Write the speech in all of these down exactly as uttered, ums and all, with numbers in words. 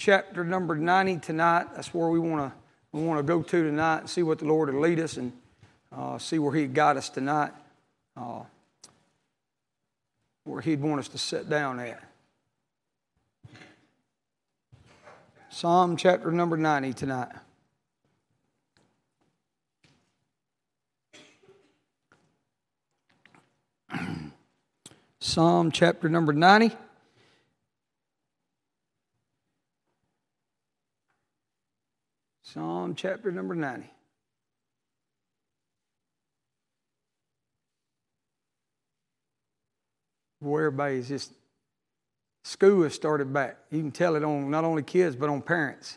chapter number ninety tonight. That's where we want to we want to go to tonight and see what the Lord will lead us and uh, see where He'd guide us tonight, uh, where He'd want us to sit down at. Psalm chapter number ninety tonight. Psalm chapter number ninety. Psalm chapter number ninety. Boy, everybody's just, school has started back. You can tell it on not only kids, but on parents.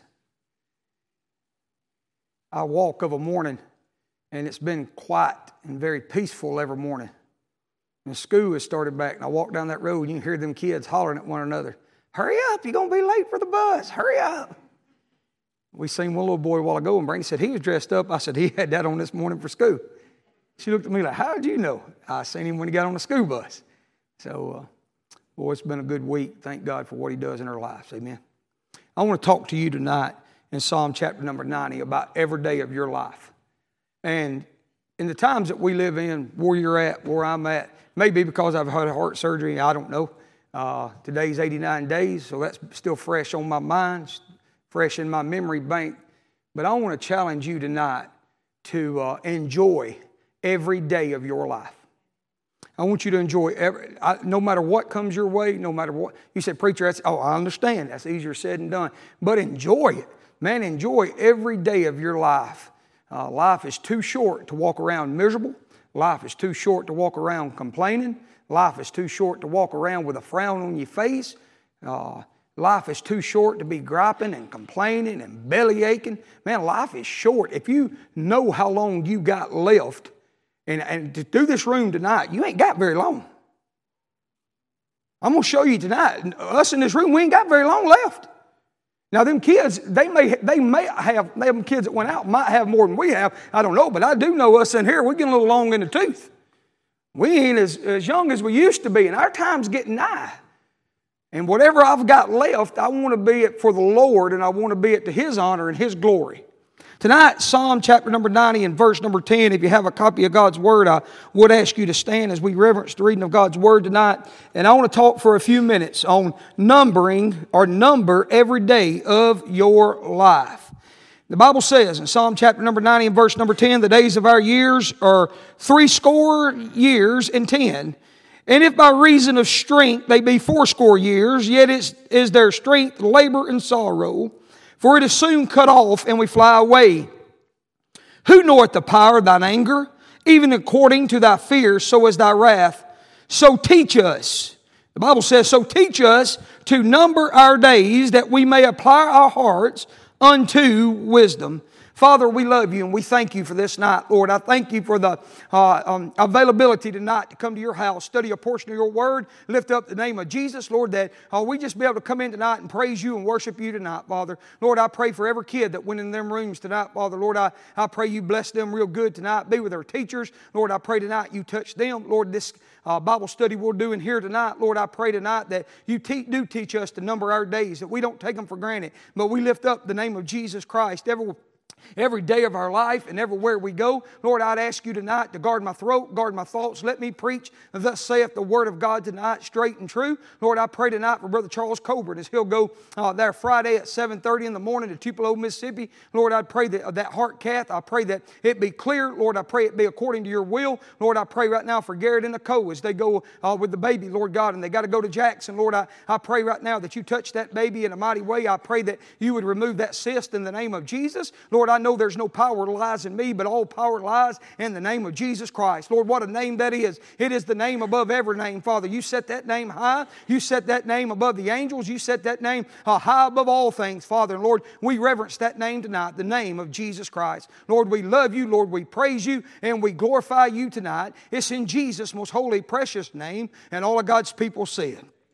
I walk of a morning, and it's been quiet and very peaceful every morning. And school has started back, and I walk down that road, and you can hear them kids hollering at one another. Hurry up, you're going to be late for the bus. Hurry up. We seen one little boy a while ago, and Brandy said he was dressed up. I said he had that on this morning for school. She looked at me like, how did you know? I seen him when he got on the school bus. So, uh, boy, it's been a good week. Thank God for what He does in our lives. Amen. I want to talk to you tonight in Psalm chapter number ninety about every day of your life. And in the times that we live in, where you're at, where I'm at, maybe because I've had heart surgery, I don't know. Uh, today's eighty-nine days, so that's still fresh on my mind, fresh in my memory bank. But I want to challenge you tonight to uh, enjoy every day of your life. I want you to enjoy every, I, no matter what comes your way, no matter what. You said, preacher, that's, oh, I understand. That's easier said than done. But enjoy it. Man, enjoy every day of your life. Uh, life is too short to walk around miserable. Life is too short to walk around complaining. Life is too short to walk around with a frown on your face. Uh, life is too short to be griping and complaining and belly aching. Man, life is short. If you know how long you got left, and, and to do this room tonight, you ain't got very long. I'm going to show you tonight, us in this room, we ain't got very long left. Now, them kids, they may they may have, them kids that went out might have more than we have. I don't know, but I do know us in here, we're getting a little long in the tooth. We ain't as, as young as we used to be, and our time's getting nigh. And whatever I've got left, I want to be it for the Lord, and I want to be it to His honor and His glory. Tonight, Psalm chapter number ninety and verse number ten, if you have a copy of God's Word, I would ask you to stand as we reverence the reading of God's Word tonight. And I want to talk for a few minutes on numbering or number every day of your life. The Bible says in Psalm chapter number ninety and verse number ten, the days of our years are threescore years and ten. And if by reason of strength they be fourscore years, yet is, is their strength labor and sorrow. For it is soon cut off, and we fly away. Who knoweth the power of thine anger? Even according to thy fear, so is thy wrath. So teach us. The Bible says, so teach us to number our days, that we may apply our hearts unto wisdom. Father, we love You and we thank You for this night, Lord. I thank You for the uh, um, availability tonight to come to Your house, study a portion of Your Word, lift up the name of Jesus, Lord, that uh, we just be able to come in tonight and praise You and worship You tonight, Father. Lord, I pray for every kid that went in them rooms tonight, Father. Lord, I, I pray You bless them real good tonight. Be with their teachers. Lord, I pray tonight You touch them. Lord, this uh, Bible study we're doing here tonight, Lord, I pray tonight that You te- do teach us to number our days, that we don't take them for granted, but we lift up the name of Jesus Christ every Every day of our life and everywhere we go. Lord, I'd ask You tonight to guard my throat, guard my thoughts. Let me preach, thus saith the Word of God tonight, straight and true. Lord, I pray tonight for Brother Charles Colbert as he'll go uh, there Friday at seven thirty in the morning to Tupelo, Mississippi. Lord, I pray that uh, that heart cath, I pray that it be clear. Lord, I pray it be according to Your will. Lord, I pray right now for Garrett and Nicole as they go uh, with the baby, Lord God, and they got to go to Jackson. Lord, I, I pray right now that You touch that baby in a mighty way. I pray that You would remove that cyst in the name of Jesus. Lord, I know there's no power lies in me, but all power lies in the name of Jesus Christ. Lord, what a name that is. It is the name above every name, Father. You set that name high. You set that name above the angels. You set that name uh, high above all things, Father. And Lord, we reverence that name tonight, the name of Jesus Christ. Lord, we love You. Lord, we praise You, and we glorify You tonight. It's in Jesus' most holy, precious name, and all of God's people said.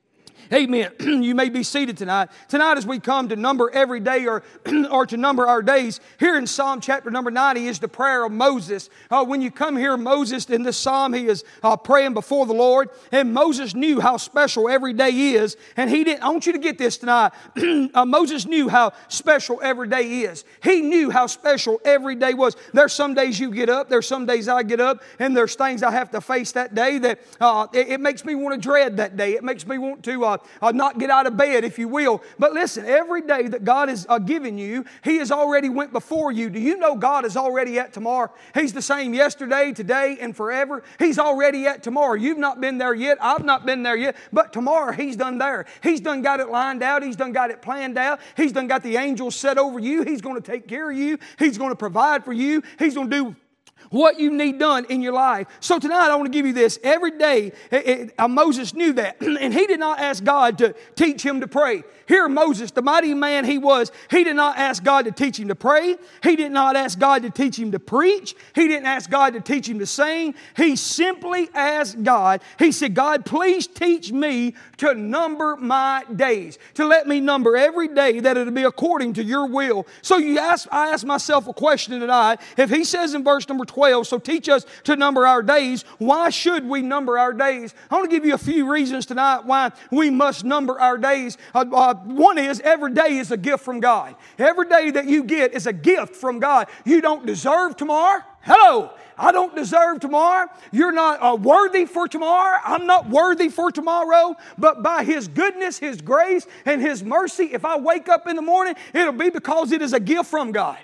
Amen. You may be seated tonight. Tonight as we come to number every day or, or to number our days, here in Psalm chapter number ninety is the prayer of Moses. Uh, when you come here, Moses in this psalm, he is uh, praying before the Lord. And Moses knew how special every day is. And he didn't, I want you to get this tonight. uh, Moses knew how special every day is. He knew how special every day was. There's some days you get up, there's some days I get up, and there's things I have to face that day that uh, it, it makes me want to dread that day. It makes me want to uh, Uh, not get out of bed, if you will. But listen, every day that God is uh, giving you, He has already went before you. Do you know God is already at tomorrow? He's the same yesterday, today, and forever. He's already at tomorrow. You've not been there yet. I've not been there yet. But tomorrow, He's done there. He's done got it lined out. He's done got it planned out. He's done got the angels set over you. He's going to take care of you. He's going to provide for you. He's going to do what you need done in your life. So tonight I want to give you this. Every day, it, it, uh, Moses knew that. And he did not ask God to teach him to pray. Here Moses, the mighty man he was, he did not ask God to teach him to pray. He did not ask God to teach him to preach. He didn't ask God to teach him to sing. He simply asked God. He said, God, please teach me to number my days. To let me number every day that it'll be according to your will. So you ask, I ask myself a question tonight. If he says in verse number twelve, so teach us to number our days, why should we number our days? I want to give you a few reasons tonight why we must number our days. Uh, uh, one is every day is a gift from God. Every day that you get is a gift from God. You don't deserve tomorrow. Hello. I don't deserve tomorrow. You're not uh, worthy for tomorrow. I'm not worthy for tomorrow. But by His goodness, His grace, and His mercy, if I wake up in the morning, it'll be because it is a gift from God.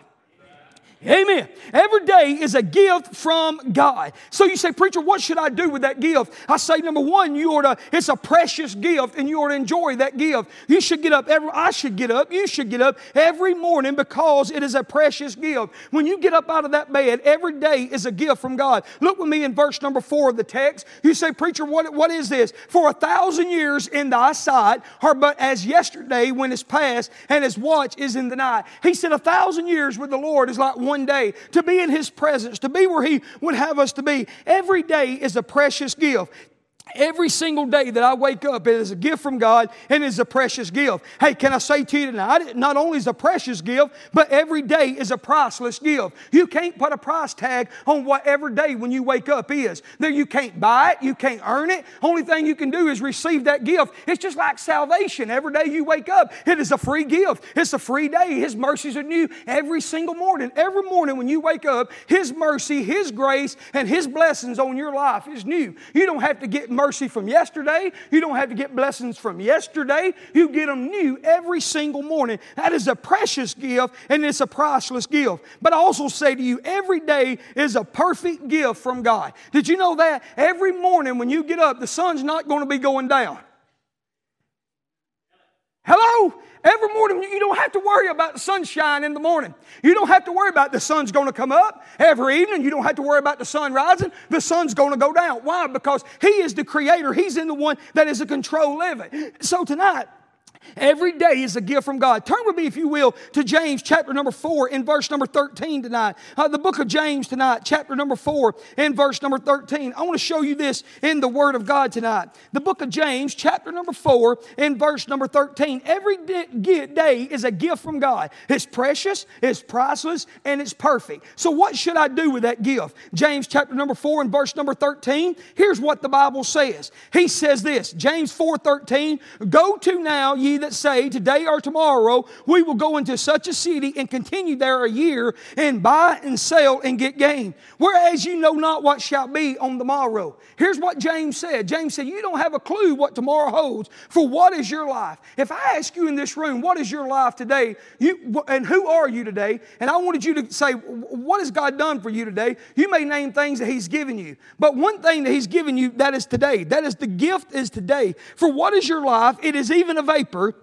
Amen. Every day is a gift from God. So you say, preacher, what should I do with that gift? I say, number one, you ought to, it's a precious gift and you ought to enjoy that gift. You should get up, every, I should get up, you should get up every morning because it is a precious gift. When you get up out of that bed, every day is a gift from God. Look with me in verse number four of the text. You say, preacher, what, what is this? For a thousand years in thy sight are but as yesterday when it's past and as watch is in the night. He said a thousand years with the Lord is like one day. To be in His presence, to be where He would have us to be. Every day is a precious gift. Every single day that I wake up, it is a gift from God and it is a precious gift. Hey, can I say to you tonight, not only is a precious gift, but every day is a priceless gift. You can't put a price tag on what every day when you wake up is. There, you can't buy it, you can't earn it. Only thing you can do is receive that gift. It's just like salvation. Every day you wake up, it is a free gift. It's a free day. His mercies are new every single morning. Every morning when you wake up, His mercy, His grace, and His blessings on your life is new. You don't have to get mercy from yesterday. You don't have to get blessings from yesterday. You get them new every single morning. That is a precious gift and it's a priceless gift. But I also say to you, every day is a perfect gift from God. Did you know that? Every morning when you get up, the sun's not going to be going down. Hello? Every morning, you don't have to worry about the sunshine in the morning. You don't have to worry about the sun's going to come up. Every evening, you don't have to worry about the sun rising. The sun's going to go down. Why? Because He is the Creator. He's in the one that is a control of it. So tonight, every day is a gift from God. Turn with me, if you will, to James chapter number four in verse number thirteen tonight. Uh, the book of James tonight, chapter number four in verse number thirteen. I want to show you this in the Word of God tonight. The book of James, chapter number four in verse number thirteen. Every day is a gift from God. It's precious, it's priceless, and it's perfect. So what should I do with that gift? James chapter number four in verse number thirteen. Here's what the Bible says. He says this, James four thirteen, go to now ye that say, today or tomorrow, we will go into such a city and continue there a year and buy and sell and get gain. Whereas you know not what shall be on the morrow. Here's what James said. James said, you don't have a clue what tomorrow holds. For what is your life? If I ask you in this room, what is your life today? You, and who are you today? And I wanted you to say, what has God done for you today? You may name things that He's given you. But one thing that He's given you, that is today. That is the gift is today. For what is your life? It is even a vapor.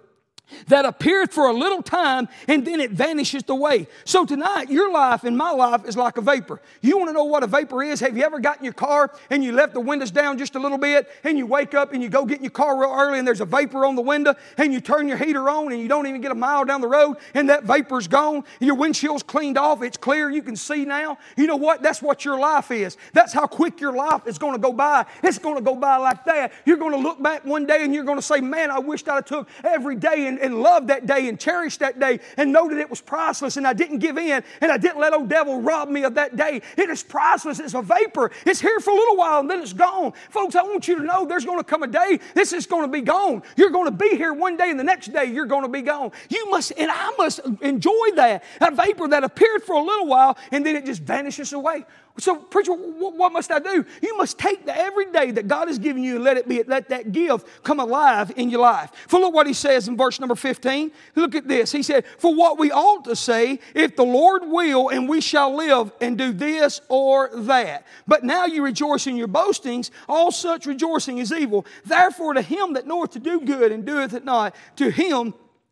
that appeareth for a little time, and then it vanisheth away. So tonight, your life and my life is like a vapor. You want to know what a vapor is? Have you ever got in your car and you left the windows down just a little bit, and you wake up and you go get in your car real early and there's a vapor on the window, and you turn your heater on and you don't even get a mile down the road and that vapor's gone, your windshield's cleaned off, it's clear, you can see now? You know what? That's what your life is. That's how quick your life is going to go by. It's going to go by like that. You're going to look back one day and you're going to say, man, I wished I'd have took every day and, and loved that day and cherished that day and know that it was priceless, and I didn't give in and I didn't let old devil rob me of that day. It is priceless. It's a vapor. It's here for a little while and then it's gone. Folks, I want you to know there's going to come a day this is going to be gone. You're going to be here one day and the next day you're going to be gone. You must, and I must enjoy that. That vapor that appeared for a little while and then it just vanishes away. So, preacher, what must I do? You must take the every day that God has given you and let it be, let that gift come alive in your life. For look what he says in verse number fifteen. Look at this. He said, for what we ought to say, if the Lord will, and we shall live and do this or that. But now you rejoice in your boastings. All such rejoicing is evil. Therefore, to him that knoweth to do good and doeth it not, to him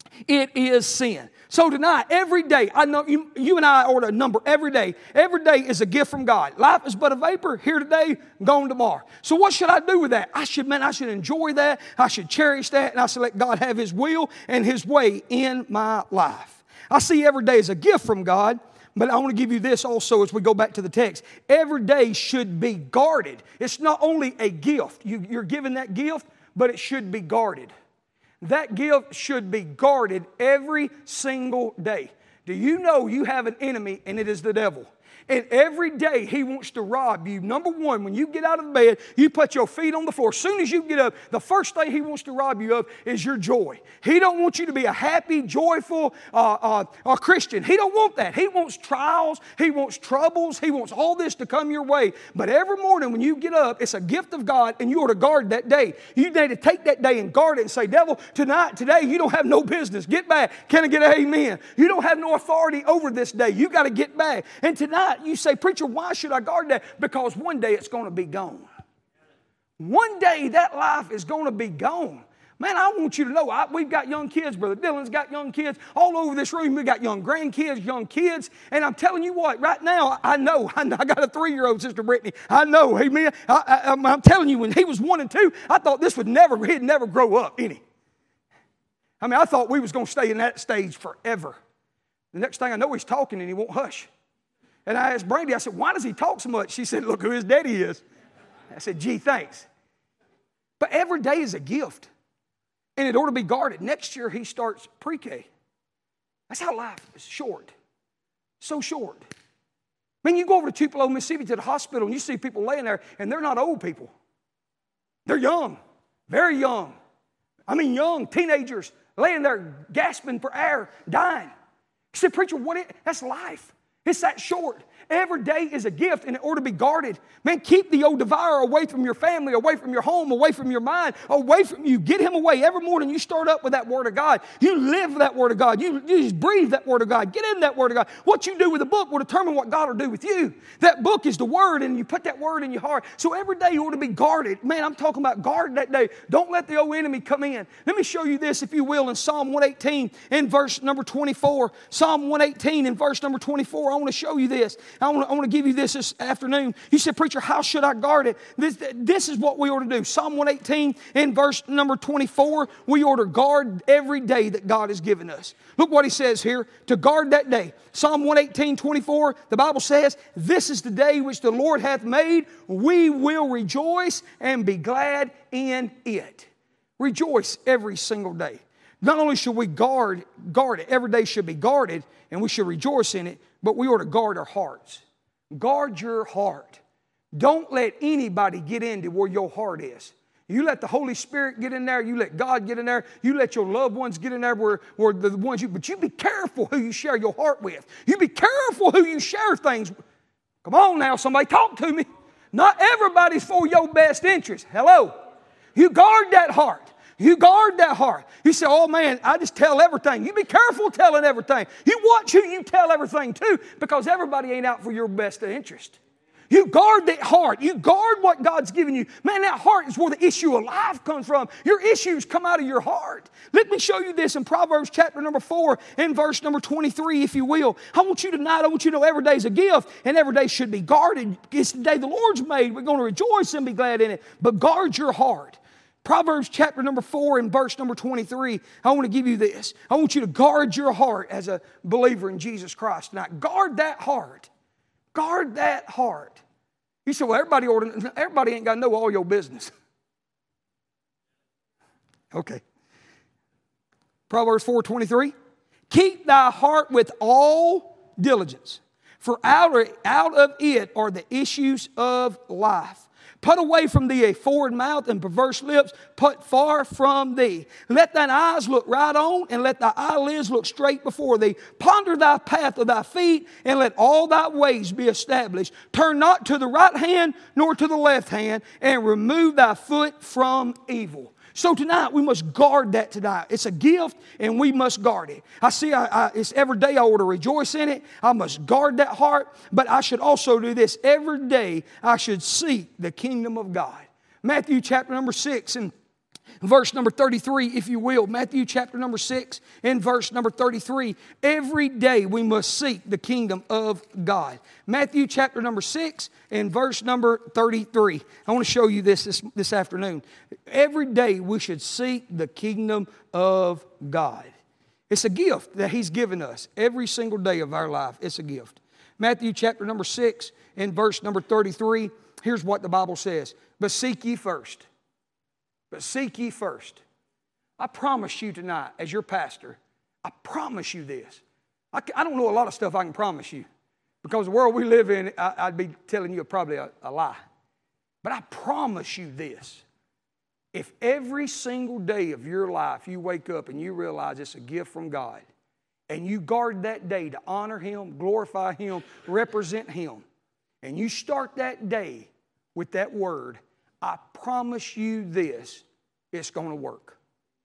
it is sin. So tonight, every day, I know you, you and I order a number every day. Every day is a gift from God. Life is but a vapor. Here today, gone tomorrow. So what should I do with that? I should, man, I should enjoy that. I should cherish that. And I should let God have His will and His way in my life. I see every day as a gift from God. But I want to give you this also as we go back to the text. Every day should be guarded. It's not only a gift. You, you're given that gift, but it should be guarded. That gift should be guarded every single day. Do you know you have an enemy, and it is the devil? And every day he wants to rob you. Number one, when you get out of bed, you put your feet on the floor. As soon as you get up, the first thing he wants to rob you of is your joy. He don't want you to be a happy, joyful uh, uh, uh, Christian. He don't want that. He wants trials. He wants troubles. He wants all this to come your way. But every morning when you get up, it's a gift of God, and you ought to guard that day. You need to take that day and guard it and say, devil, tonight, today, you don't have no business. Get back. Can I get an amen? You don't have no authority over this day. You got to get back. And tonight, you say, preacher, why should I guard that? Because one day it's going to be gone. One day that life is going to be gone. Man, I want you to know, I, we've got young kids. Brother Dylan's got young kids. All over this room, we've got young grandkids, young kids. And I'm telling you what, right now, I know. I, know, I got a three-year-old, Sister Brittany. I know. Amen. I, I, I'm, I'm telling you, when he was one and two, I thought this would never, he'd never grow up, any. I mean, I thought we was going to stay in that stage forever. The next thing I know, he's talking and he won't hush. And I asked Brandy, I said, why does he talk so much? She said, look who his daddy is. I said, gee, thanks. But every day is a gift. And it ought to be guarded. Next year, he starts pre-K. That's how life is short. So short. I mean, you go over to Tupelo, Mississippi to the hospital, and you see people laying there, and they're not old people. They're young, very young. I mean, young teenagers laying there gasping for air, dying. You said, preacher, what is, that's life. It's that short. Every day is a gift, and it ought to be guarded. Man, keep the old devourer away from your family, away from your home, away from your mind, away from you. Get him away. Every morning you start up with that Word of God. You live that Word of God. You, you just breathe that Word of God. Get in that Word of God. What you do with the book will determine what God will do with you. That book is the Word, and you put that Word in your heart. So every day you ought to be guarded. Man, I'm talking about guard that day. Don't let the old enemy come in. Let me show you this, if you will, in Psalm one eighteen in verse number twenty-four. Psalm one eighteen in verse number twenty-four. I want to show you this. I want to, I want to give you this this afternoon. You said, preacher, how should I guard it? This, this is what we ought to do. Psalm one eighteen in verse number twenty-four, we ought to guard every day that God has given us. Look what he says here, to guard that day. Psalm one eighteen, twenty-four, the Bible says, this is the day which the Lord hath made. We will rejoice and be glad in it. Rejoice every single day. Not only should we guard, guard it, every day should be guarded, and we should rejoice in it, but we ought to guard our hearts. Guard your heart. Don't let anybody get into where your heart is. You let the Holy Spirit get in there. You let God get in there. You let your loved ones get in there where, where the ones you, but you be careful who you share your heart with. You be careful who you share things with. Come on now, somebody talk to me. Not everybody's for your best interest. Hello. You guard that heart. You guard that heart. You say, oh man, I just tell everything. You be careful telling everything. You watch who you tell everything to, because everybody ain't out for your best interest. You guard that heart. You guard what God's given you. Man, that heart is where the issue of life comes from. Your issues come out of your heart. Let me show you this in Proverbs chapter number four and verse number twenty-three, if you will. I want you tonight, I want you to know every day is a gift and every day should be guarded. It's the day the Lord's made. We're going to rejoice and be glad in it. But guard your heart. Proverbs chapter number four and verse number twenty-three, I want to give you this. I want you to guard your heart as a believer in Jesus Christ tonight. Guard that heart. Guard that heart. You say, well, everybody, order, everybody ain't got to know all your business. Okay. Proverbs four twenty-three. Keep thy heart with all diligence, for out of, out of it are the issues of life. Put away from thee a forward mouth and perverse lips. Put far from thee. Let thine eyes look right on, and let thy eyelids look straight before thee. Ponder thy path of thy feet, and let all thy ways be established. Turn not to the right hand, nor to the left hand, and remove thy foot from evil. So tonight, we must guard that tonight. It's a gift, and we must guard it. I see I, I, it's every day I ought to rejoice in it. I must guard that heart, but I should also do this. Every day, I should seek the kingdom of God. Matthew chapter number six and verse number thirty-three, if you will. Matthew chapter number six and verse number thirty-three. Every day we must seek the kingdom of God. Matthew chapter number six and verse number thirty-three. I want to show you this, this this afternoon. Every day we should seek the kingdom of God. It's a gift that He's given us every single day of our life. It's a gift. Matthew chapter number six and verse number thirty-three. Here's what the Bible says. But seek ye first. But seek ye first. I promise you tonight, as your pastor, I promise you this. I, I don't know a lot of stuff I can promise you. Because the world we live in, I, I'd be telling you probably a, a lie. But I promise you this. If every single day of your life you wake up and you realize it's a gift from God, and you guard that day to honor Him, glorify Him, represent Him, and you start that day with that word, I promise you this, it's going to work.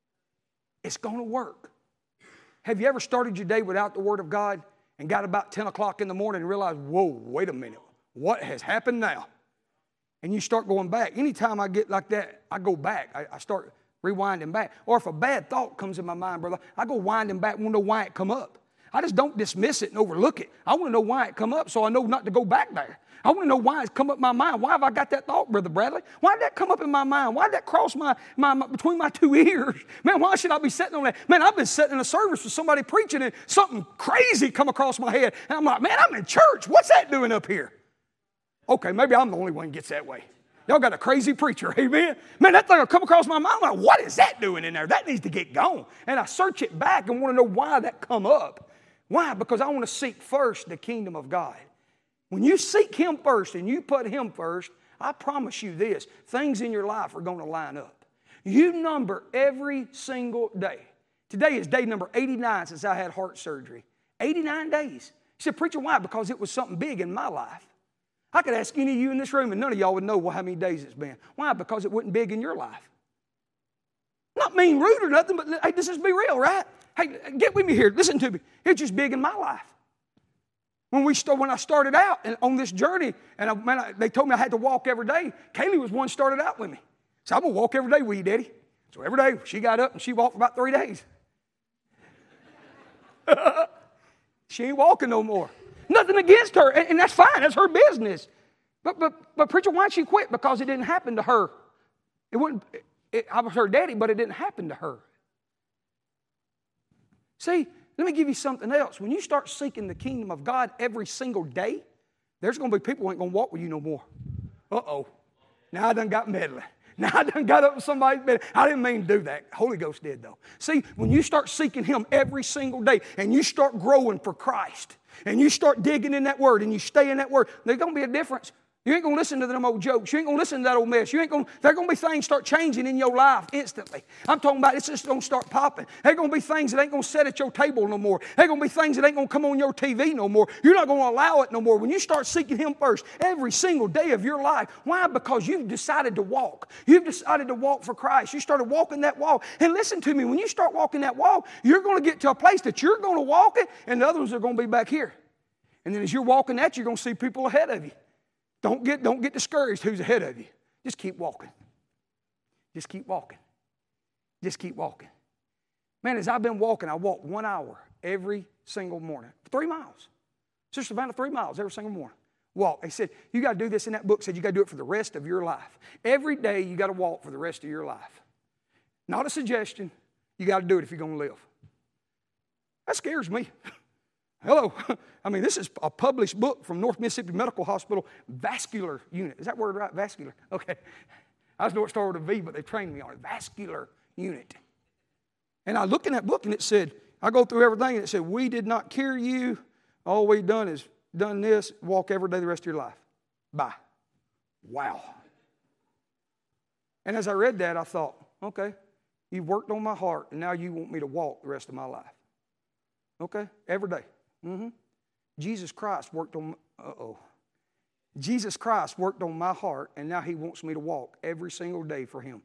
It's going to work. Have you ever started your day without the Word of God and got about ten o'clock in the morning and realized, whoa, wait a minute, what has happened now? And you start going back. Anytime I get like that, I go back. I, I start rewinding back. Or if a bad thought comes in my mind, brother, I go winding back, want to know why it come up. I just don't dismiss it and overlook it. I want to know why it come up so I know not to go back there. I want to know why it's come up in my mind. Why have I got that thought, Brother Bradley? Why did that come up in my mind? Why did that cross my, my, my between my two ears? Man, why should I be sitting on that? Man, I've been sitting in a service with somebody preaching and something crazy come across my head. And I'm like, man, I'm in church. What's that doing up here? Okay, maybe I'm the only one who gets that way. Y'all got a crazy preacher, amen? Man, that thing will come across my mind. I'm like, what is that doing in there? That needs to get gone. And I search it back and want to know why that come up. Why? Because I want to seek first the kingdom of God. When you seek Him first and you put Him first, I promise you this, things in your life are going to line up. You number every single day. Today is day number eighty-nine since I had heart surgery. eighty-nine days. You said, preacher, why? Because it was something big in my life. I could ask any of you in this room and none of y'all would know how many days it's been. Why? Because it wasn't big in your life. Not mean rude or nothing, but hey, this is be real, right? Hey, get with me here. Listen to me. It's just big in my life. When we start, when I started out and on this journey, and I, man, I, they told me I had to walk every day. Kaylee was one who started out with me. So I'm going to walk every day with you, Daddy. So every day she got up and she walked for about three days. She ain't walking no more. Nothing against her, and, and that's fine. That's her business. But, but, but preacher, why'd she quit? Because it didn't happen to her. It wasn't. It, it, I was her daddy, but it didn't happen to her. See, let me give you something else. When you start seeking the kingdom of God every single day, there's going to be people who ain't going to walk with you no more. Uh-oh. Now I done got meddling. Now I done got up with somebody's bed. I didn't mean to do that. Holy Ghost did, though. See, when you start seeking Him every single day and you start growing for Christ and you start digging in that Word and you stay in that Word, there's going to be a difference. You ain't going to listen to them old jokes. You ain't going to listen to that old mess. You ain't going. There's going to be things start changing in your life instantly. I'm talking about it's just going to start popping. There's going to be things that ain't going to sit at your table no more. There's going to be things that ain't going to come on your T V no more. You're not going to allow it no more. When you start seeking Him first every single day of your life. Why? Because you've decided to walk. You've decided to walk for Christ. You started walking that walk. And listen to me, when you start walking that walk, you're going to get to a place that you're going to walk it and the other ones are going to be back here. And then as you're walking that, you're going to see people ahead of you. Don't get, don't get discouraged who's ahead of you. Just keep walking. Just keep walking. Just keep walking. Man, as I've been walking, I walk one hour every single morning. Three miles. Sister Savannah, three miles every single morning. Walk. They said, you got to do this in that book. Said you got to do it for the rest of your life. Every day you got to walk for the rest of your life. Not a suggestion. You got to do it if you're going to live. That scares me. Hello. I mean, this is a published book from North Mississippi Medical Hospital, vascular unit. Is that word right? Vascular. Okay. I was know it started with a V, but they trained me on it. Vascular unit. And I looked in that book and it said, I go through everything and it said, we did not cure you. All we've done is done this, walk every day the rest of your life. Bye. Wow. And as I read that, I thought, okay, you've worked on my heart and now you want me to walk the rest of my life. Okay, every day. Mm-hmm. Jesus Christ worked on, uh-oh. Jesus Christ worked on my heart, and now he wants me to walk every single day for him.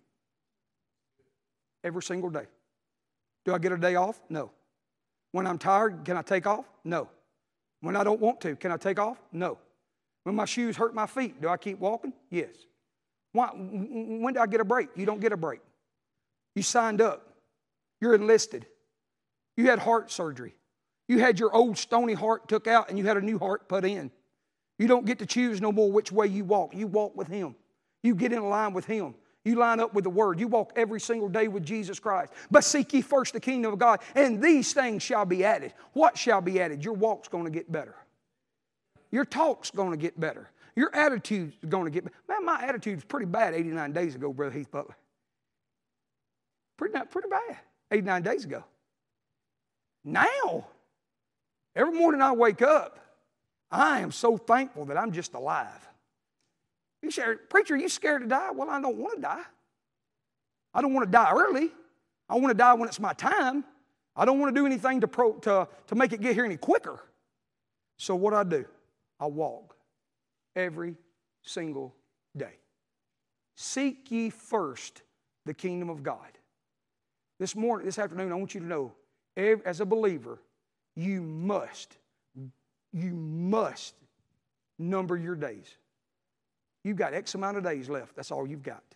Every single day. Do I get a day off? No. When I'm tired, can I take off? No. When I don't want to, can I take off? No. When my shoes hurt my feet, do I keep walking? Yes. Why, when do I get a break? You don't get a break. You signed up. You're enlisted. You had heart surgery. You had your old stony heart took out and you had a new heart put in. You don't get to choose no more which way you walk. You walk with him. You get in line with him. You line up with the Word. You walk every single day with Jesus Christ. But seek ye first the kingdom of God, and these things shall be added. What shall be added? Your walk's going to get better. Your talk's going to get better. Your attitude's going to get better. Man, my attitude was pretty bad eighty-nine days ago, Brother Heath Butler. Pretty, pretty bad eighty-nine days ago. Now, every morning I wake up, I am so thankful that I'm just alive. You say, preacher, are you scared to die? Well, I don't want to die. I don't want to die early. I want to die when it's my time. I don't want to do anything to, pro, to, to make it get here any quicker. So what I do, I walk every single day. Seek ye first the kingdom of God. This morning, this afternoon, I want you to know, as a believer, you must, you must number your days. You've got X amount of days left. That's all you've got.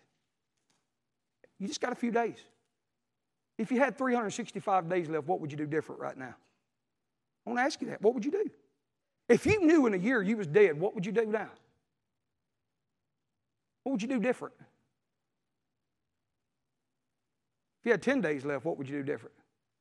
You just got a few days. If you had three hundred sixty-five days left, what would you do different right now? I want to ask you that. What would you do? If you knew in a year you was dead, what would you do now? What would you do different? If you had ten days left, what would you do different?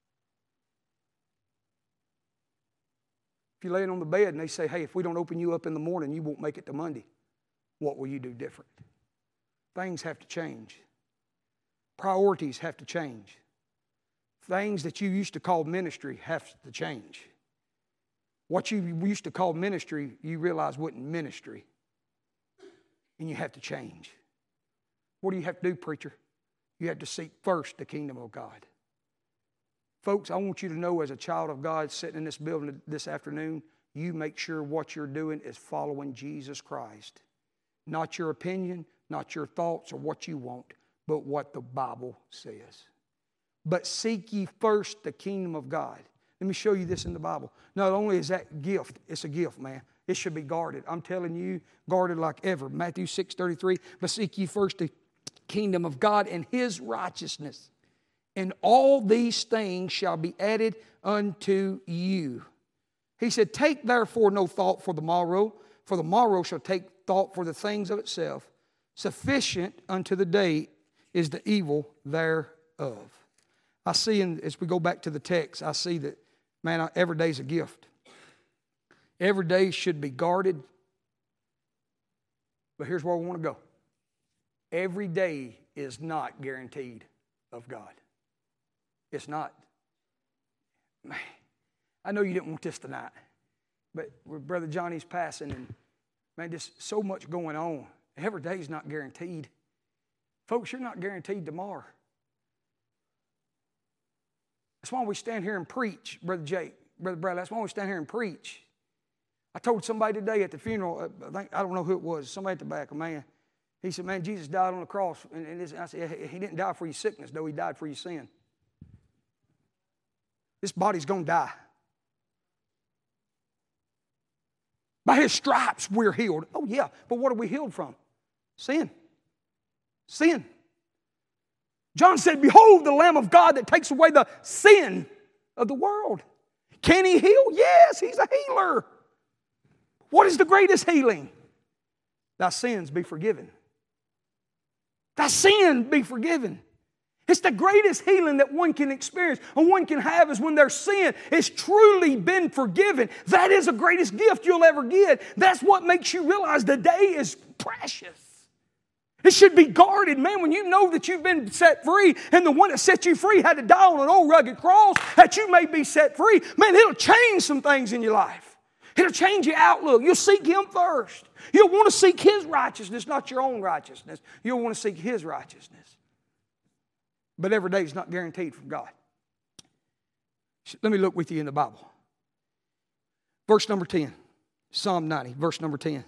If you're laying on the bed and they say, hey, if we don't open you up in the morning, you won't make it to Monday, what will you do different? Things have to change. Priorities have to change. Things that you used to call ministry have to change. What you used to call ministry, you realize wasn't ministry. And you have to change. What do you have to do, preacher? You have to seek first the kingdom of God. Folks, I want you to know as a child of God sitting in this building this afternoon, you make sure what you're doing is following Jesus Christ. Not your opinion, not your thoughts or what you want, but what the Bible says. But seek ye first the kingdom of God. Let me show you this in the Bible. Not only is that gift, it's a gift, man. It should be guarded. I'm telling you, guarded like ever. Matthew six thirty-three, but seek ye first the kingdom of God and his righteousness, and all these things shall be added unto you. He said, take therefore no thought for the morrow, for the morrow shall take thought for the things of itself. Sufficient unto the day is the evil thereof. I see, in, as we go back to the text, I see that, man, every day is a gift. Every day should be guarded. But here's where we want to go. Every day is not guaranteed of God. It's not. Man, I know you didn't want this tonight, but Brother Johnny's passing, and man, just so much going on. Every day is not guaranteed. Folks, you're not guaranteed tomorrow. That's why we stand here and preach, Brother Jake, Brother Bradley. That's why we stand here and preach. I told somebody today at the funeral, I think I don't know who it was, somebody at the back, a man. He said, man, Jesus died on the cross. And, and I said, he didn't die for your sickness, though. He died for your sin. This body's going to die. By His stripes we're healed. Oh yeah, but what are we healed from? Sin. Sin. John said, behold the Lamb of God that takes away the sin of the world. Can He heal? Yes, He's a healer. What is the greatest healing? Thy sins be forgiven. Thy sin be forgiven. It's the greatest healing that one can experience or one can have is when their sin has truly been forgiven. That is the greatest gift you'll ever get. That's what makes you realize the day is precious. It should be guarded, man, when you know that you've been set free and the one that set you free had to die on an old rugged cross that you may be set free. Man, it'll change some things in your life. It'll change your outlook. You'll seek Him first. You'll want to seek His righteousness, not your own righteousness. You'll want to seek His righteousness. But every day is not guaranteed from God. Let me look with you in the Bible. Verse number ten. Psalm ninety, verse number ten.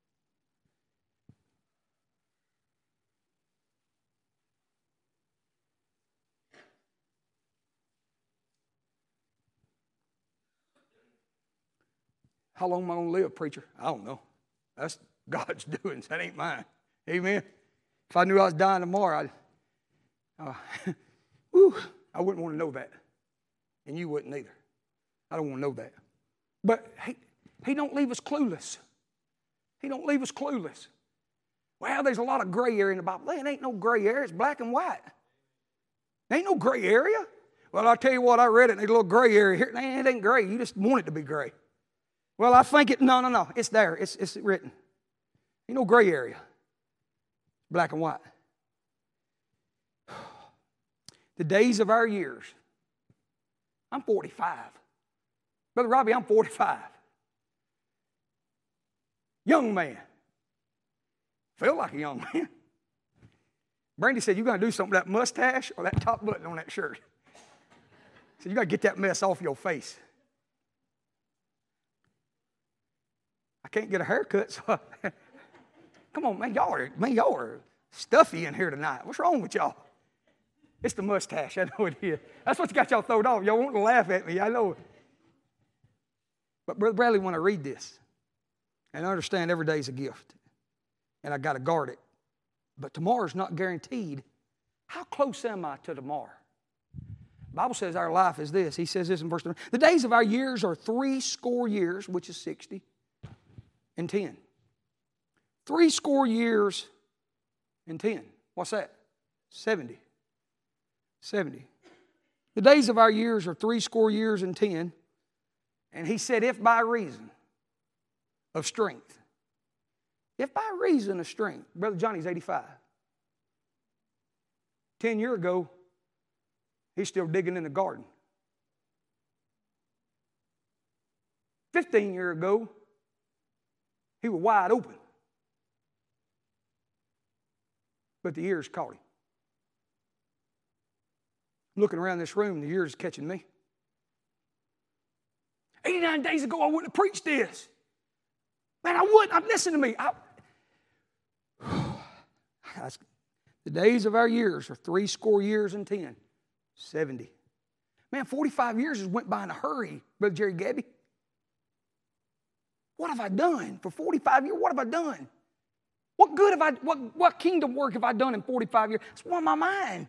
How long am I going to live, preacher? I don't know. That's God's doings. That ain't mine. Amen. If I knew I was dying tomorrow, I'd Uh, whew, I wouldn't want to know that. And you wouldn't either. I don't want to know that. But he, he don't leave us clueless. He don't leave us clueless. Well, there's a lot of gray area in the Bible. There ain't no gray area. It's black and white. There ain't no gray area. Well, I'll tell you what, I read it, and there's a little gray area here. It ain't gray. You just want it to be gray. Well, I think it, no, no, no. It's there. It's, it's written. Ain't no gray area. Black and white. The days of our years. I'm forty-five. Brother Robbie, I'm forty-five. Young man. Feel like a young man. Brandy said, you got to do something with that mustache or that top button on that shirt. So you got to get that mess off your face. I can't get a haircut, so I, come on, man, y'all are, man, y'all are stuffy in here tonight. What's wrong with y'all? It's the mustache. I know it is. That's what's got y'all thrown off. Y'all want to laugh at me. I know it. But Brother Bradley, when I read this, and I understand every day is a gift, and I got to guard it, but tomorrow's not guaranteed. How close am I to tomorrow? The Bible says our life is this. He says this in verse number. The days of our years are three score years, which is sixty, and ten. Three score years and ten. What's that? Seventy. Seventy. The days of our years are three score years and ten. And he said, if by reason of strength. If by reason of strength. Brother Johnny's eighty-five. Ten years ago, he's still digging in the garden. Fifteen years ago, he was wide open. But the years caught him. I'm looking around this room, the years catching me. eighty-nine days ago, I wouldn't have preached this. Man, I wouldn't. Listen to me. I, the days of our years are three score years and ten. seventy. Man, forty-five years has went by in a hurry, Brother Jerry Gabby. What have I done for forty-five years? What have I done? What good have I, what, what kingdom work have I done in forty-five years? It's on my mind.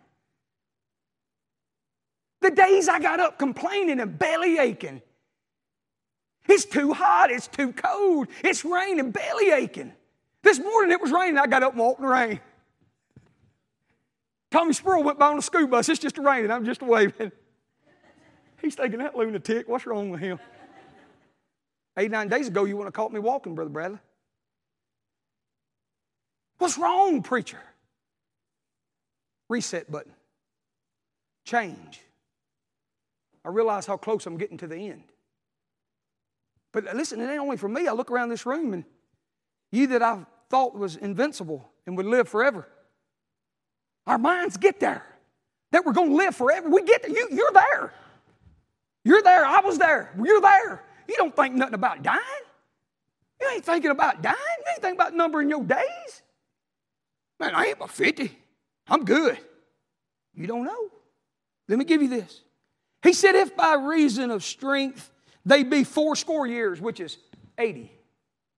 The days I got up complaining and belly aching. It's too hot, it's too cold, it's raining, belly aching. This morning it was raining, I got up and walked in the rain. Tommy Sproul went by on a school bus, it's just raining, I'm just waving. He's thinking, that lunatic, what's wrong with him? Eight, nine days ago, you wouldn't have caught me walking, Brother Bradley. What's wrong, preacher? Reset button. Change. I realize how close I'm getting to the end. But listen, it ain't only for me. I look around this room and you that I thought was invincible and would live forever. Our minds get there. That we're going to live forever. We get there. You, you're there. You're there. I was there. You're there. You don't think nothing about dying. You ain't thinking about dying. You ain't thinking about numbering your days. Man, I ain't but fifty. I'm good. You don't know. Let me give you this. He said, if by reason of strength they be fourscore years, which is eighty.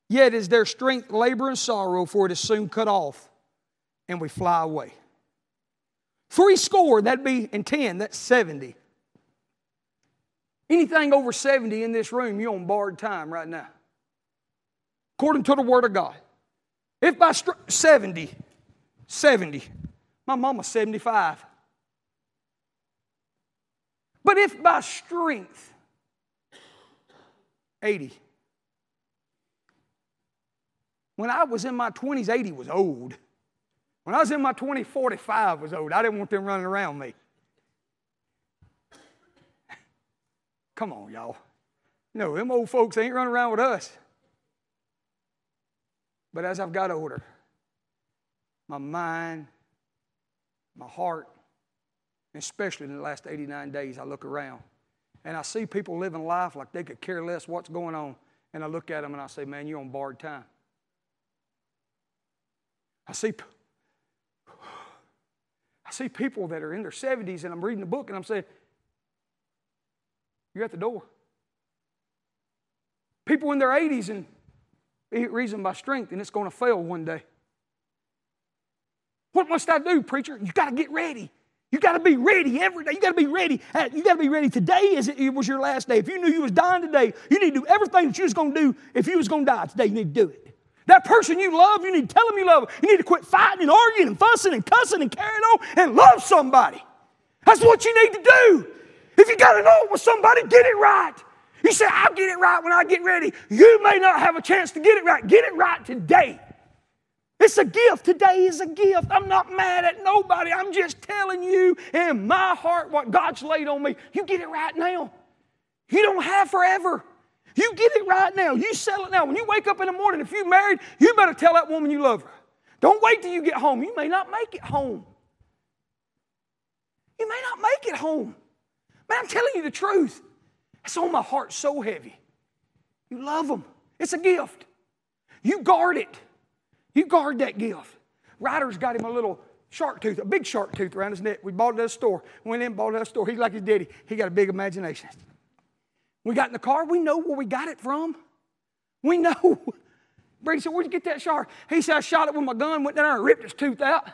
Yet is their strength labor and sorrow, for it is soon cut off, and we fly away. Three score, that'd be, and ten, that's seventy. Anything over seventy in this room, you're on borrowed time right now. According to the Word of God. If by str- seventy, seventy, my mama's seventy-five. But if by strength, eighty. When I was in my twenties, eighty was old. When I was in my twenties, forty-five was old. I didn't want them running around me. Come on, y'all. No, them old folks ain't running around with us. But as I've got older, my mind, my heart, especially in the last eighty-nine days, I look around and I see people living life like they could care less what's going on. And I look at them and I say, man, you're on borrowed time. I see, I see people that are in their seventies and I'm reading the book and I'm saying, you're at the door. People in their eighties and reason by strength and it's going to fail one day. What must I do, preacher? You got to get ready. You got to be ready every day. You got to be ready. You got to be ready today as it was your last day. If you knew you was dying today, you need to do everything that you was going to do if you was going to die today. You need to do it. That person you love, you need to tell them you love them. You need to quit fighting and arguing and fussing and cussing and carrying on and love somebody. That's what you need to do. If you got an oath with somebody, get it right. You say, I'll get it right when I get ready. You may not have a chance to get it right. Get it right today. It's a gift. Today is a gift. I'm not mad at nobody. I'm just telling you in my heart what God's laid on me. You get it right now. You don't have forever. You get it right now. You settle it now. When you wake up in the morning, if you're married, you better tell that woman you love her. Don't wait till you get home. You may not make it home. You may not make it home. Man, I'm telling you the truth. It's on my heart so heavy. You love them. It's a gift. You guard it. You guard that gift. Ryder's got him a little shark tooth, a big shark tooth around his neck. We bought it at a store. Went in, bought it at a store. He's like his daddy. He got a big imagination. We got in the car. We know where we got it from. We know. Brady said, where'd you get that shark? He said, I shot it with my gun, went down there and ripped his tooth out.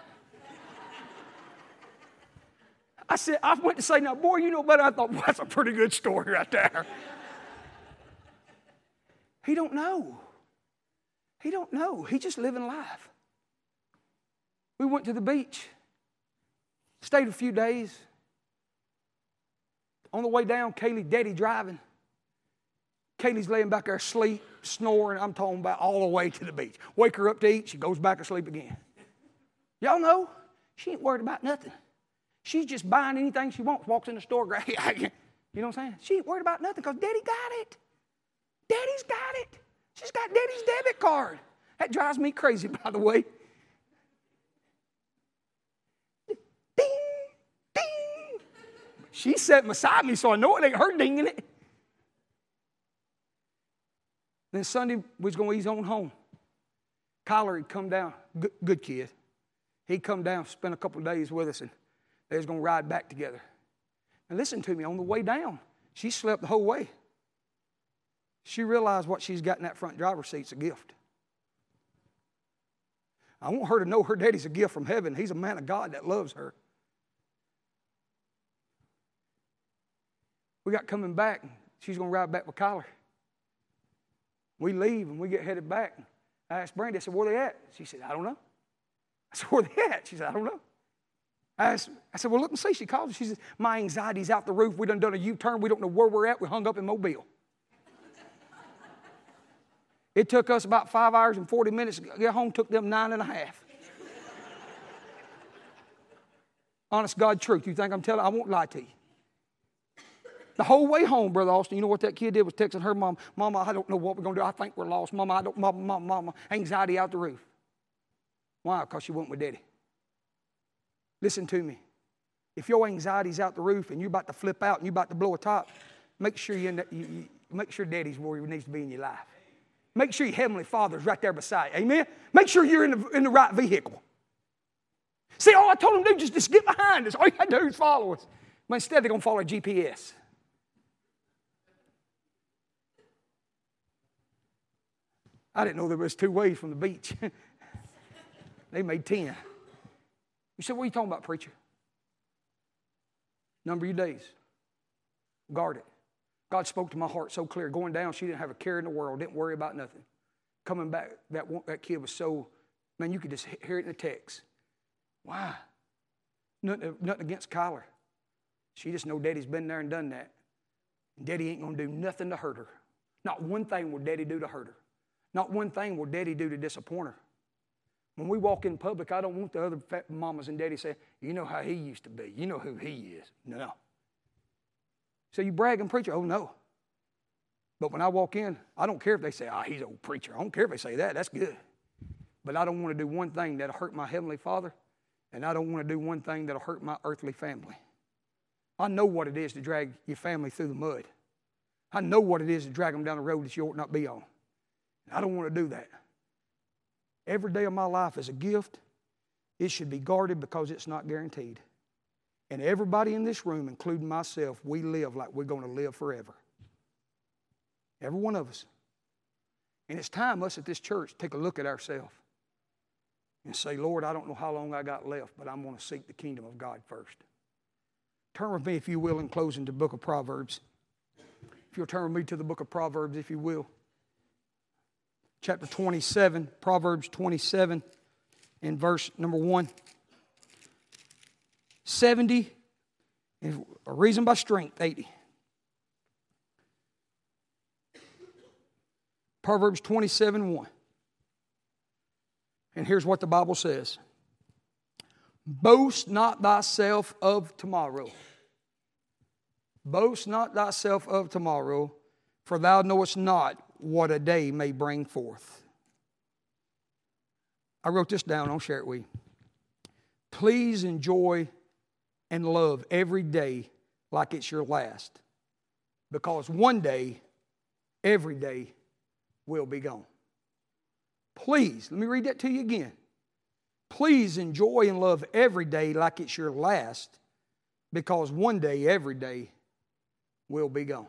I said, I went to say, now, boy, you know better. I thought, well, that's a pretty good story right there. He don't know. He don't know. He just living life. We went to the beach. Stayed a few days. On the way down, Kaylee, Daddy driving. Kaylee's laying back there asleep, snoring. I'm talking about all the way to the beach. Wake her up to eat. She goes back asleep again. Y'all know, she ain't worried about nothing. She's just buying anything she wants. Walks in the store. You know what I'm saying? She ain't worried about nothing because Daddy got it. Daddy's got it. She's got Daddy's debit card. That drives me crazy, by the way. Ding, ding. She's sitting beside me, so I know it ain't her dinging it. Then Sunday, we was going to ease on home. Kyler had come down. Good, good kid. He'd come down, spend a couple of days with us, and they was going to ride back together. And listen to me, on the way down, she slept the whole way. She realized what she's got in that front driver's seat's a gift. I want her to know her daddy's a gift from heaven. He's a man of God that loves her. We got coming back. She's going to ride back with Kyler. We leave and we get headed back. I asked Brandy, I said, where they at? She said, I don't know. I said, where they at? She said, I don't know. I, asked, I said, well, look and see. She called. She said, my anxiety's out the roof. We done done a U-turn. We don't know where we're at. We hung up in Mobile. It took us about five hours and forty minutes to get home. Took them nine and a half. Honest God truth. You think I'm telling? I won't lie to you. The whole way home, Brother Austin, you know what that kid did was texting her mom, Mama, I don't know what we're going to do. I think we're lost. Mama, I don't, Mama, Mama, Mama. Anxiety out the roof. Why? Because she went with Daddy. Listen to me. If your anxiety's out the roof and you're about to flip out and you're about to blow a top, make sure you, end up, you, you make sure Daddy's where he needs to be in your life. Make sure your Heavenly Father's right there beside you. Amen? Make sure you're in the, in the right vehicle. See, all I told them to do is just, just get behind us. All you got to do is follow us. But instead, they're going to follow G P S. I didn't know there was two ways from the beach. They made ten. You said, what are you talking about, preacher? Number your days. Guard it. God spoke to my heart so clear. Going down, she didn't have a care in the world. Didn't worry about nothing. Coming back, that, that kid was so, man, you could just hear it in the text. Why? Nothing, nothing against Kyler. She just know Daddy's been there and done that. And Daddy ain't going to do nothing to hurt her. Not one thing will Daddy do to hurt her. Not one thing will Daddy do to disappoint her. When we walk in public, I don't want the other mamas and daddies saying, you know how he used to be. You know who he is. No. So you brag and preach? Oh, no. But when I walk in, I don't care if they say, ah, oh, he's an old preacher. I don't care if they say that. That's good. But I don't want to do one thing that'll hurt my Heavenly Father, and I don't want to do one thing that'll hurt my earthly family. I know what it is to drag your family through the mud. I know what it is to drag them down the road that you ought not be on. I don't want to do that. Every day of my life is a gift. It should be guarded because it's not guaranteed. And everybody in this room, including myself, we live like we're going to live forever. Every one of us. And it's time us at this church take a look at ourselves and say, Lord, I don't know how long I got left, but I'm going to seek the kingdom of God first. Turn with me, if you will, in closing to the book of Proverbs. If you'll turn with me to the book of Proverbs, if you will. Chapter twenty-seven, Proverbs twenty-seven, in verse number one. seventy, a reason by strength, eighty. Proverbs twenty-seven, one. And here's what the Bible says. Boast not thyself of tomorrow. Boast not thyself of tomorrow, for thou knowest not what a day may bring forth. I wrote this down. I'll share it with you. Please enjoy and love every day like it's your last, because one day, every day will be gone. Please, let me read that to you again. Please enjoy and love every day like it's your last, because one day, every day will be gone.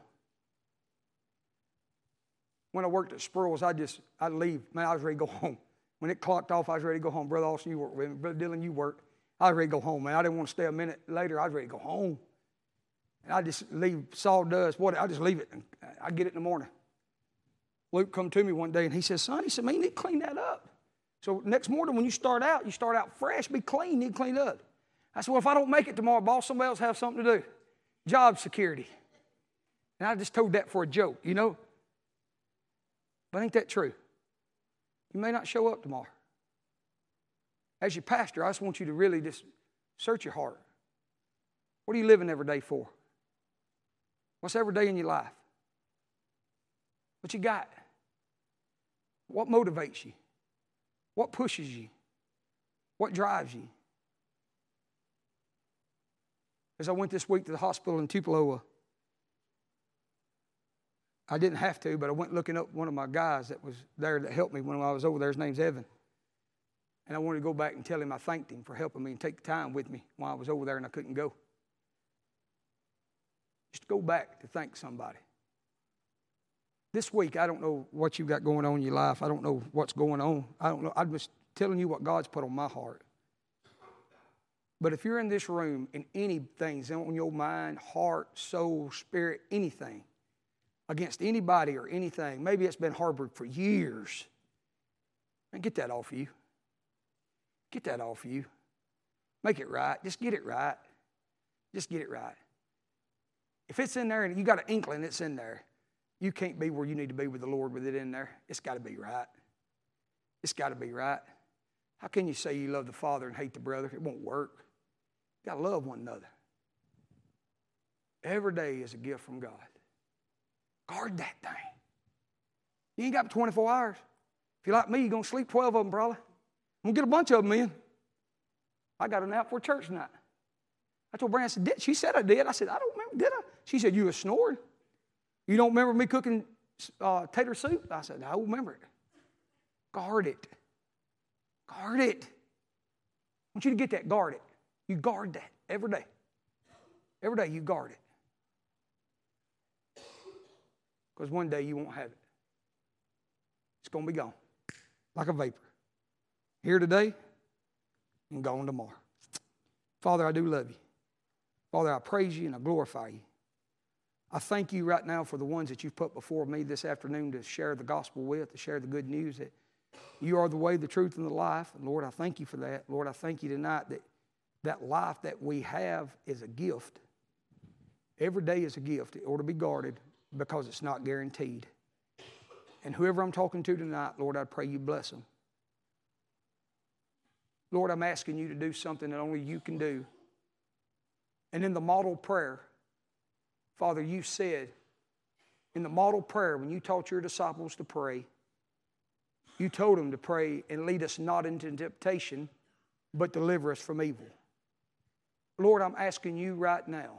When I worked at Sproul's, I just, I'd leave. Man, I was ready to go home. When it clocked off, I was ready to go home. Brother Austin, you work with me. Brother Dylan, you work. I was ready to go home, man. I didn't want to stay a minute later. I was ready to go home. And I just leave sawdust, what, I just leave it. And I get it in the morning. Luke come to me one day and he says, son, he said, man, you need to clean that up. So next morning when you start out, you start out fresh, be clean, you need to clean up. I said, well, if I don't make it tomorrow, boss, somebody else have something to do. Job security. And I just told that for a joke, you know. But ain't that true? You may not show up tomorrow. As your pastor, I just want you to really just search your heart. What are you living every day for? What's every day in your life? What you got? What motivates you? What pushes you? What drives you? As I went this week to the hospital in Tupelo, I didn't have to, but I went looking up one of my guys that was there that helped me when I was over there. His name's Evan. And I wanted to go back and tell him I thanked him for helping me and take the time with me while I was over there and I couldn't go. Just go back to thank somebody. This week, I don't know what you've got going on in your life. I don't know what's going on. I don't know. I'm just telling you what God's put on my heart. But if you're in this room and anything's on your mind, heart, soul, spirit, anything, against anybody or anything, maybe it's been harbored for years, man, get that off of you. Get that off of you. Make it right. Just get it right. Just get it right. If it's in there and you got an inkling it's in there, you can't be where you need to be with the Lord with it in there. It's got to be right. It's got to be right. How can you say you love the Father and hate the brother? It won't work. You got to love one another. Every day is a gift from God. Guard that thing. You ain't got twenty-four hours. If you're like me, you're going to sleep twelve of them probably. I'm going to get a bunch of them in. I got a nap for church tonight. I told Brandon, I said, did? She said I did. I said, I don't remember, did I? She said, you were snoring. You don't remember me cooking uh, tater soup? I said, I don't remember it. Guard it. Guard it. I want you to get that. Guard it. You guard that every day. Every day you guard it. Because one day you won't have it. It's going to be gone like a vapor. Here today and gone tomorrow. Father, I do love you. Father, I praise you and I glorify you. I thank you right now for the ones that you've put before me this afternoon to share the gospel with, to share the good news that you are the way, the truth, and the life. And Lord, I thank you for that. Lord, I thank you tonight that that life that we have is a gift. Every day is a gift. It ought to be guarded because it's not guaranteed. And whoever I'm talking to tonight, Lord, I pray you bless them. Lord, I'm asking you to do something that only you can do. And in the model prayer, Father, you said, in the model prayer, when you taught your disciples to pray, you told them to pray and lead us not into temptation, but deliver us from evil. Lord, I'm asking you right now,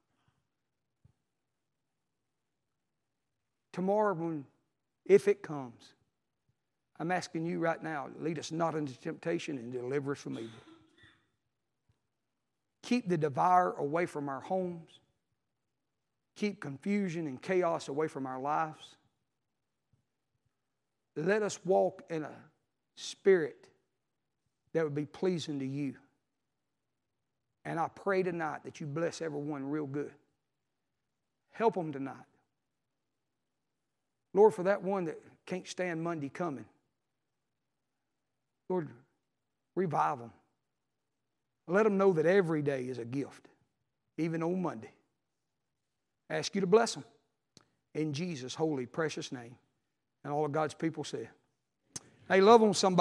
tomorrow, when, if it comes, I'm asking you right now, lead us not into temptation and deliver us from evil. Keep the devourer away from our homes. Keep confusion and chaos away from our lives. Let us walk in a spirit that would be pleasing to you. And I pray tonight that you bless everyone real good. Help them tonight. Lord, for that one that can't stand Monday coming, Lord, revive them. Let them know that every day is a gift, even on Monday. I ask you to bless them in Jesus' holy, precious name. And all of God's people say, hey, love on somebody.